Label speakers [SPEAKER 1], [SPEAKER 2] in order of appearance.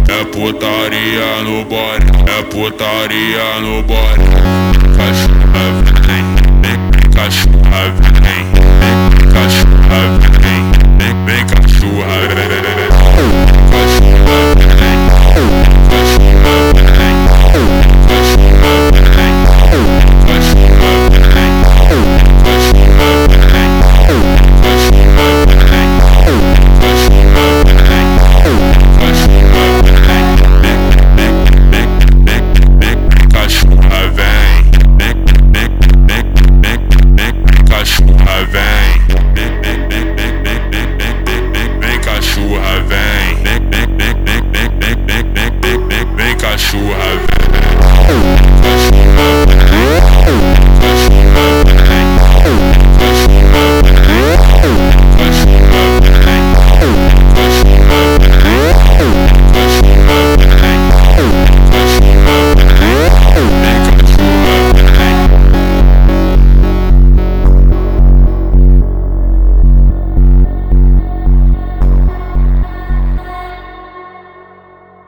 [SPEAKER 1] É putaria no bode, é putaria no bode. Cachorra vem, vem cachorra vem, vem cachorra vem, vem cachorra vem.